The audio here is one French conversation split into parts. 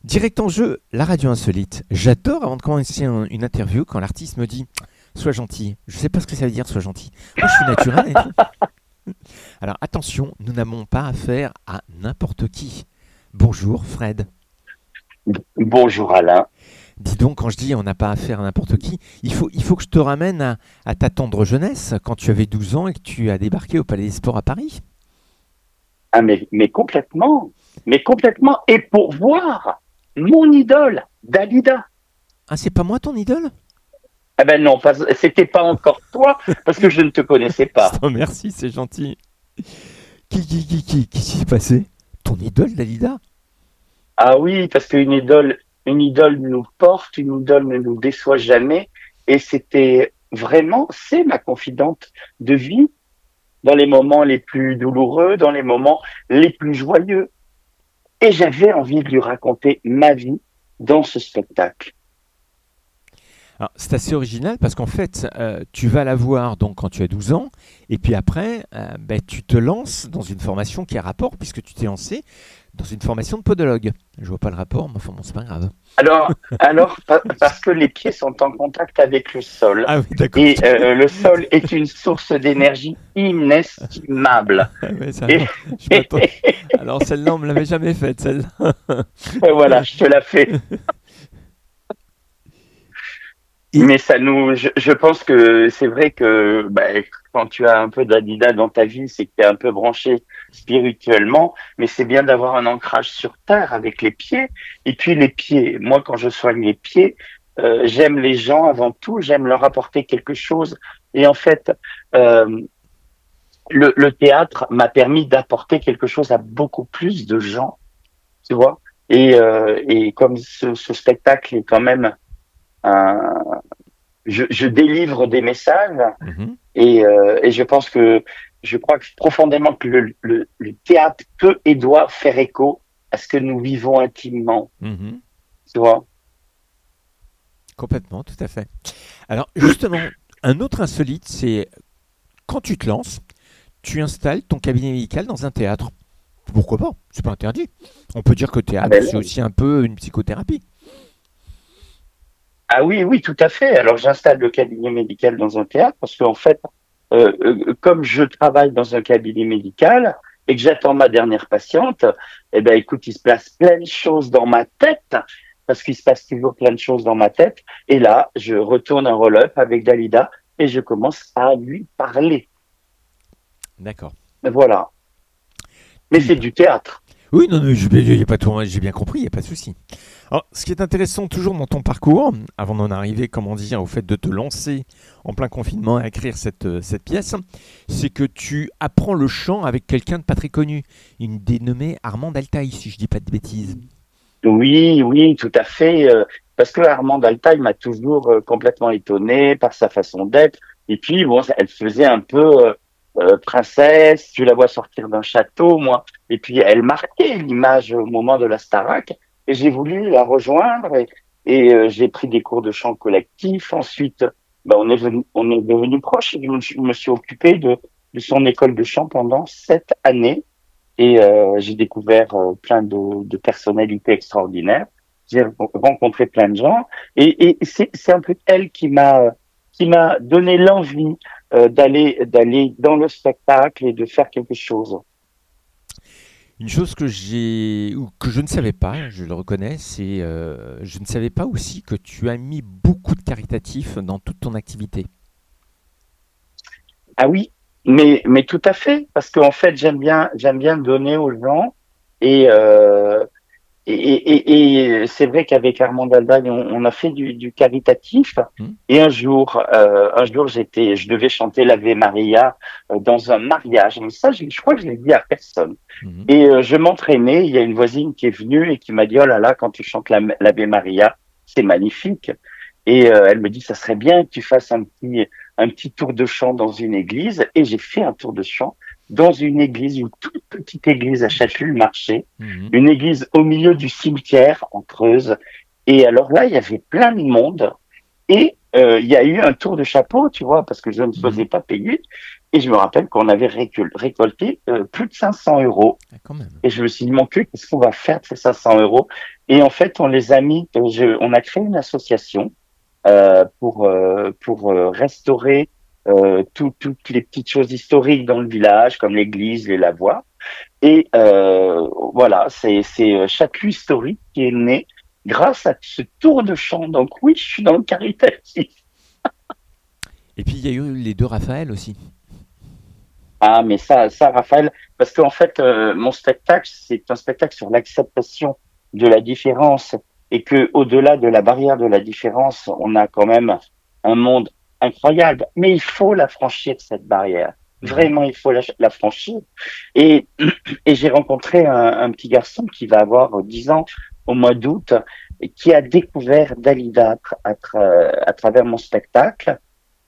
Direct en jeu, la radio insolite. J'adore avant de commencer une interview quand l'artiste me dit sois gentil. Je sais pas ce que ça veut dire sois gentil. Moi je suis naturel et tout. Alors attention, nous n'avons pas affaire à n'importe qui. Bonjour Fred. Bonjour Alain. Dis donc, quand je dis on n'a pas affaire à n'importe qui, il faut que je te ramène à ta tendre jeunesse, quand tu avais 12 ans et que tu as débarqué au Palais des Sports à Paris. Ah mais complètement, et pour voir mon idole, Dalida. Ah, c'est pas moi ton idole? Ah ben non, c'était pas encore toi, parce que je ne te connaissais pas. Oh, merci, c'est gentil. Qui s'y est passé? Ton idole, Dalida? Ah oui, parce une idole nous porte, une idole ne nous déçoit jamais, et c'est ma confidente de vie, dans les moments les plus douloureux, dans les moments les plus joyeux. Et j'avais envie de lui raconter ma vie dans ce spectacle. Alors, c'est assez original parce qu'en fait, tu vas la voir donc quand tu as 12 ans, et puis après, tu te lances dans une formation qui a rapport, puisque tu t'es lancé dans une formation de podologue. Je vois pas le rapport, mais enfin bon, c'est pas grave. Parce que les pieds sont en contact avec le sol. Ah oui, d'accord. Et le sol est une source d'énergie inestimable. Ah ouais, ça, Et, je m'attends. Alors celle-là, on me l'avait jamais faite, celle-là. voilà, je te la fais. Et- Mais je pense que c'est vrai que quand tu as un peu d'Adidas dans ta vie, c'est que tu es un peu branché spirituellement, mais c'est bien d'avoir un ancrage sur terre avec les pieds. Et puis les pieds, moi quand je soigne les pieds, j'aime les gens avant tout, j'aime leur apporter quelque chose. Et en fait, euh, le théâtre m'a permis d'apporter quelque chose à beaucoup plus de gens, tu vois. Et comme ce spectacle est quand même un, je délivre des messages Mhm, et je crois que profondément que le théâtre peut et doit faire écho à ce que nous vivons intimement, mhm. tu vois. Complètement, tout à fait. Alors justement, un autre insolite, c'est quand tu te lances, tu installes ton cabinet médical dans un théâtre. Pourquoi pas? C'est pas interdit. On peut dire que Ah théâtre, ben c'est aussi un peu une psychothérapie. ah oui, oui, tout à fait. Alors j'installe le cabinet médical dans un théâtre parce qu'en fait, comme je travaille dans un cabinet médical et que j'attends ma dernière patiente, eh ben écoute, il se passe plein de choses dans ma tête parce qu'il se passe toujours plein de choses dans ma tête. Et là, je retourne un roll-up avec Dalida et je commence à lui parler. D'accord. Voilà. Tu Mais lui c'est parles. du théâtre. Oui, non, non, y a pas tout, j'ai bien compris, il n'y a pas de souci. Alors, ce qui est intéressant toujours dans ton parcours, avant d'en arriver, comment dire, au fait de te lancer en plein confinement à écrire cette pièce, c'est que tu apprends le chant avec quelqu'un de pas très connu, une dénommée Armand Altaï, si je dis pas de bêtises. Oui, oui, tout à fait. Parce que Armande Altaï m'a toujours complètement étonné par sa façon d'être. Et puis, bon, elle faisait un peu princesse. Tu la vois sortir d'un château, moi. Et puis, elle marquait l'image au moment de la Starac. Et j'ai voulu la rejoindre et j'ai pris des cours de chant collectif. Ensuite, on est devenus proches. Et je me suis occupé de son école de chant pendant 7 années. Et j'ai découvert plein de personnalités extraordinaires. J'ai rencontré plein de gens et c'est un peu elle qui m'a donné l'envie d'aller dans le spectacle et de faire quelque chose. Une chose que j'ai ou que je ne savais pas, je le reconnais, c'est je ne savais pas aussi que tu as mis beaucoup de caritatifs dans toute ton activité. Ah oui, mais tout à fait parce qu'en fait j'aime bien donner aux gens et et c'est vrai qu'avec Armand Aldagne, on a fait du caritatif. Hmm. Et un jour, je devais chanter l'Ave Maria dans un mariage. Mais ça, je crois que je l'ai dit à personne. Mhm. Et je m'entraînais. Il y a une voisine qui est venue et qui m'a dit, oh là là, quand tu chantes l'Ave Maria, c'est magnifique. Et elle me dit, ça serait bien que tu fasses un petit tour de chant dans une église. Et j'ai fait un tour de chant dans une église, une toute petite église à Châtellul-Marché, Mhm. une église au milieu du cimetière en Creuse. Et alors là, il y avait plein de monde. Et il y a eu un tour de chapeau, tu vois, parce que je ne faisais Mhm. pas payer. Et je me rappelle qu'on avait récolté plus de 500 euros. Ah, quand même. Et je me suis dit, mon cul, qu'est-ce qu'on va faire de ces 500 euros? Et en fait, on les a mis, on a créé une association pour restaurer toutes les petites choses historiques dans le village, comme l'église, les lavoirs. Et voilà, c'est Châtelus historique qui est né grâce à ce tour de chant. Donc oui, je suis dans le caritatif. Et puis il y a eu les deux Raphaël aussi. Ah, mais ça, Raphaël, parce qu'en fait, mon spectacle, c'est un spectacle sur l'acceptation de la différence et que, au-delà de la barrière de la différence, on a quand même un monde incroyable. Mais il faut la franchir, cette barrière. Mhm. Vraiment, il faut la franchir. Et, et j'ai rencontré un petit garçon qui va avoir 10 ans au mois d'août et qui a découvert Dalida à travers mon spectacle.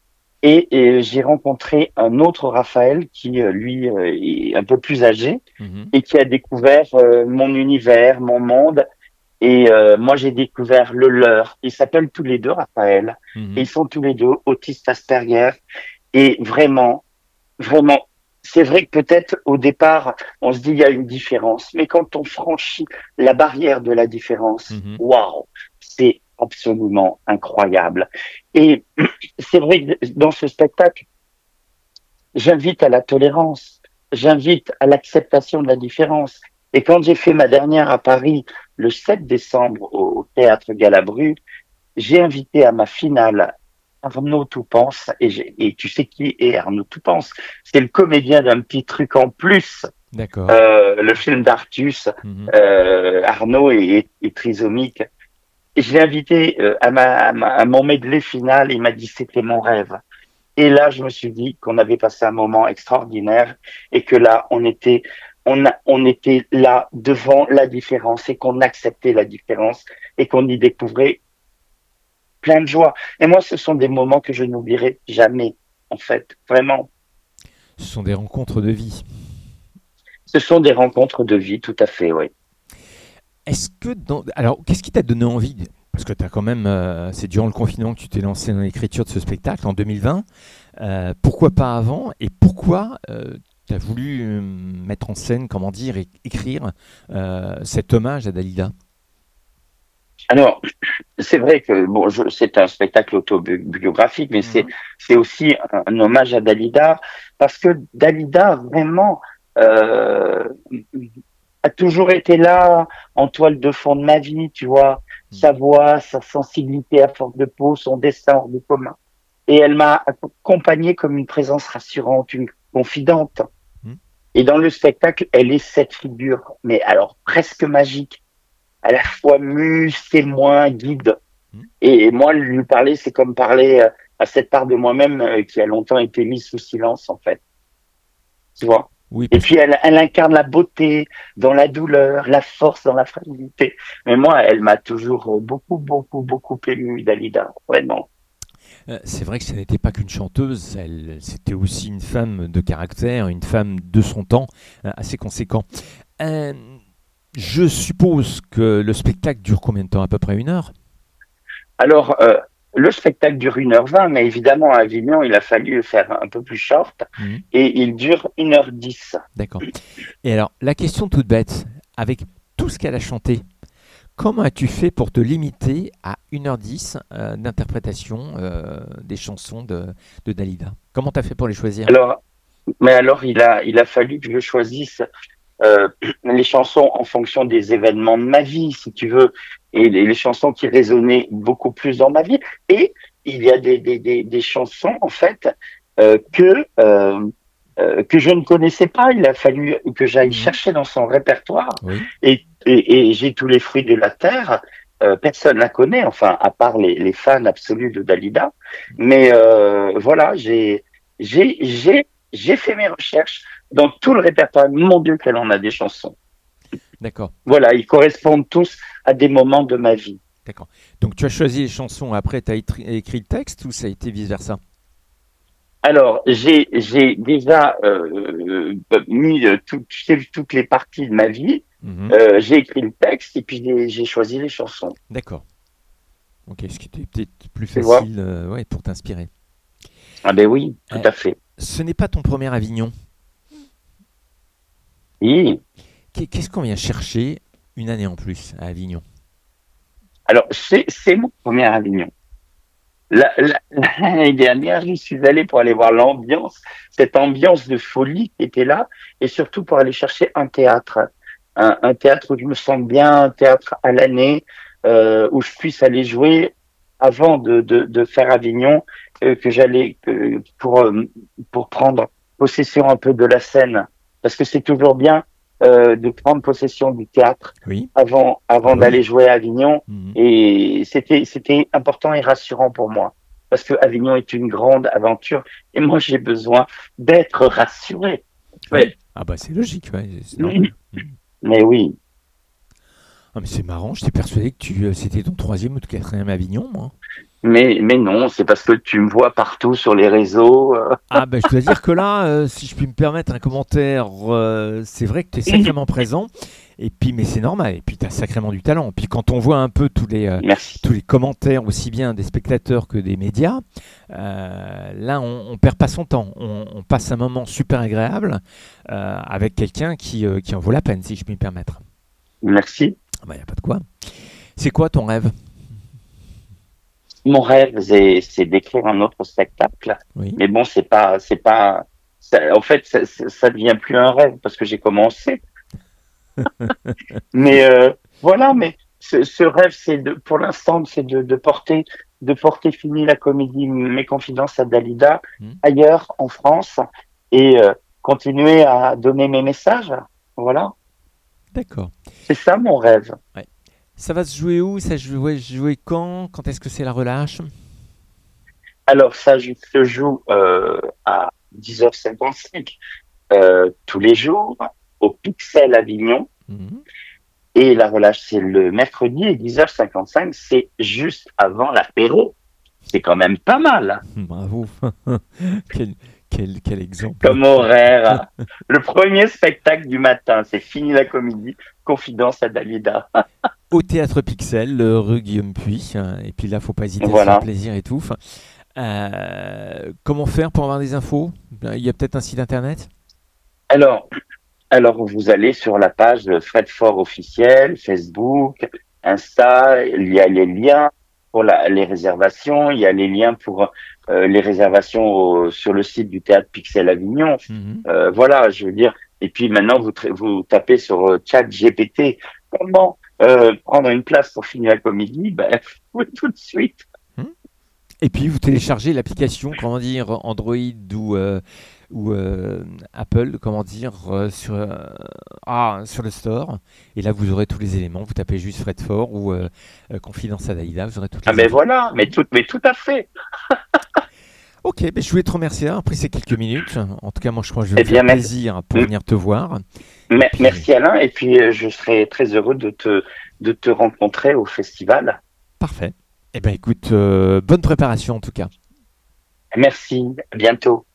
Et j'ai rencontré un autre Raphaël qui, lui, est un peu plus âgé Mhm. et qui a découvert mon univers, mon monde. Et moi, j'ai découvert le leur. Ils s'appellent tous les deux Raphaël. Et ils Mhm. sont tous les deux autistes Asperger. Et vraiment, vraiment, c'est vrai que peut-être au départ, on se dit il y a une différence. Mais quand on franchit la barrière de la différence, Mhm. waouh, c'est absolument incroyable. Et c'est vrai que dans ce spectacle, j'invite à la tolérance, j'invite à l'acceptation de la différence. Et quand j'ai fait ma dernière à Paris le 7 décembre au théâtre Galabru, j'ai invité à ma finale Arnaud Toupens. Et tu sais qui est Arnaud Toupens? C'est le comédien d'un petit truc en plus, D'accord. le film d'Artus. Mhm. Arnaud est trisomique. Et je l'ai invité à mon medley final. Il m'a dit c'était mon rêve. Et là, je me suis dit qu'on avait passé un moment extraordinaire et que là, on était là devant la différence et qu'on acceptait la différence et qu'on y découvrait plein de joie. Et moi, ce sont des moments que je n'oublierai jamais, en fait. Vraiment. Ce sont des rencontres de vie. Ce sont des rencontres de vie, tout à fait, oui. Est-ce que alors, qu'est-ce qui t'a donné envie parce que tu as quand même, c'est durant le confinement que tu t'es lancé dans l'écriture de ce spectacle en 2020. Pourquoi pas avant et pourquoi tu as voulu mettre en scène, comment dire, et écrire cet hommage à Dalida? Alors, c'est vrai que bon, c'est un spectacle autobiographique, mais Mhm. c'est aussi un hommage à Dalida parce que Dalida vraiment euh, a toujours été là en toile de fond de ma vie, tu vois, sa voix, sa sensibilité à fleur de peau, son destin hors du commun. Et elle m'a accompagné comme une présence rassurante, une confidente. Mhm. Et dans le spectacle, elle est cette figure, mais alors presque magique, à la fois muse, témoin, guide. Mhm. Et moi, lui parler, c'est comme parler à cette part de moi-même qui a longtemps été mise sous silence, en fait. Tu vois? Oui, Et parce puis, elle incarne la beauté dans la douleur, la force dans la fragilité. Mais moi, elle m'a toujours beaucoup, beaucoup, beaucoup ému, Dalida. Vraiment. c'est vrai que ce n'était pas qu'une chanteuse, c'était aussi une femme de caractère, une femme de son temps, assez conséquent. Euh, je suppose que le spectacle dure combien de temps? À peu près 1 heure? Alors, le spectacle dure 1h20, mais évidemment, à Avignon, il a fallu faire un peu plus short. Mhm. Et il dure 1h10. D'accord. Et alors, la question toute bête, avec tout ce qu'elle a chanté, comment as-tu fait pour te limiter à 1h10 d'interprétation des chansons de Dalida? Comment tu as fait pour les choisir? Alors, mais alors, il a fallu que je choisisse euh, les chansons en fonction des événements de ma vie, si tu veux, et les chansons qui résonnaient beaucoup plus dans ma vie. Et il y a des chansons, en fait, que je ne connaissais pas. Il a fallu que j'aille Mhm. chercher dans son répertoire. Oui. Et j'ai tous les fruits de la terre. Personne la connaît, enfin, à part les fans absolus de Dalida. Mais voilà, j'ai fait mes recherches dans tout le répertoire. Mon Dieu, qu'elle en a des chansons. D'accord. Voilà, ils correspondent tous à des moments de ma vie. D'accord. Donc tu as choisi les chansons, après tu as écrit le texte ou ça a été vice-versa? Alors, j'ai déjà mis toutes les parties de ma vie. Mhm. J'ai écrit le texte et puis j'ai choisi les chansons. D'accord. Ok, ce qui était peut-être plus Tu vois? facile ouais, pour t'inspirer. Ah ben oui, tout Euh, à fait. ce n'est pas ton premier Avignon. Oui. Qu'est-ce qu'on vient chercher 1 année en plus à Avignon? Alors, c'est mon premier Avignon. L'année dernière, j'y suis allé pour aller voir l'ambiance, cette ambiance de folie qui était là, et surtout pour aller chercher un théâtre, un théâtre où je me sens bien, un théâtre à l'année, où je puisse aller jouer avant de faire Avignon, que j'allais pour prendre possession un peu de la scène, parce que c'est toujours bien de prendre possession du théâtre Oui. Ah avant bah oui. d'aller jouer à Avignon. Mhm. Et c'était important et rassurant pour moi. Parce que Avignon est une grande aventure. Et moi, j'ai besoin d'être rassuré. Oui. Ouais. Ah bah c'est logique, ouais, c'est normal. Mhm. Mais oui. Ah mais c'est marrant, j'étais persuadé que c'était ton troisième ou ton quatrième Avignon, moi. Mais non, c'est parce que tu me vois partout sur les réseaux. Ah ben je dois dire que là, si je puis me permettre un commentaire, c'est vrai que tu es sacrément présent. Et puis, mais c'est normal. Et puis, tu as sacrément du talent. Puis, quand on voit un peu Merci. tous les commentaires, aussi bien des spectateurs que des médias, là, on perd pas son temps. On passe un moment super agréable avec quelqu'un qui en vaut la peine, si je puis me permettre. Merci. Ah ben, y a pas de quoi. C'est quoi ton rêve? Mon rêve, c'est d'écrire un autre spectacle. Oui. Mais bon, en fait, ça devient plus un rêve parce que j'ai commencé. Mais voilà, mais ce rêve, pour l'instant, c'est de porter fini la comédie Mes Confidences à Dalida Hmm. ailleurs en France et continuer à donner mes messages. Voilà, D'accord. c'est ça mon rêve. Ouais. Ça va se jouer où? Ça jouer quand? Quand est-ce que c'est la relâche? Alors ça, je se joue à 10h55 tous les jours au Pixel Avignon. Mhm. Et la relâche, c'est le mercredi et 10h55, c'est juste avant l'apéro. C'est quand même pas mal Bravo. quel, quel exemple. comme horaire. Le premier spectacle du matin, c'est fini la comédie, Confidence à Dalida. Au théâtre Pixel, rue Guillaume Puy. Et puis là, faut pas hésiter à se faire Voilà. plaisir et tout. Enfin, comment faire pour avoir des infos? Il y a peut-être un site internet? Alors, alors vous allez sur la page de Fred Fort officiel, Facebook, Insta, il y a les liens pour les réservations, il y a les liens pour les réservations sur le site du Théâtre Pixel Avignon. Mhm. Voilà, je veux dire. Et puis maintenant, vous tapez sur Chat GPT, comment prendre une place pour finir la comédie, ben, vous tout de suite. Mhm. Et puis vous téléchargez l'application, comment dire, Android ou Apple, comment dire, sur le store. Et là, vous aurez tous les éléments. Vous tapez juste Fred Fort ou Confidence à Dalida, vous aurez toutes Ah les ben infos. voilà, mais tout à fait. Ok, ben je voulais te remercier d'avoir pris ces quelques minutes. En tout cas, moi, je crois que je vais Eh me faire bien, plaisir pour venir te voir. Et puis, merci Alain. Et puis, je serai très heureux de te rencontrer au festival. parfait. Eh ben écoute, bonne préparation en tout cas. Merci. À bientôt.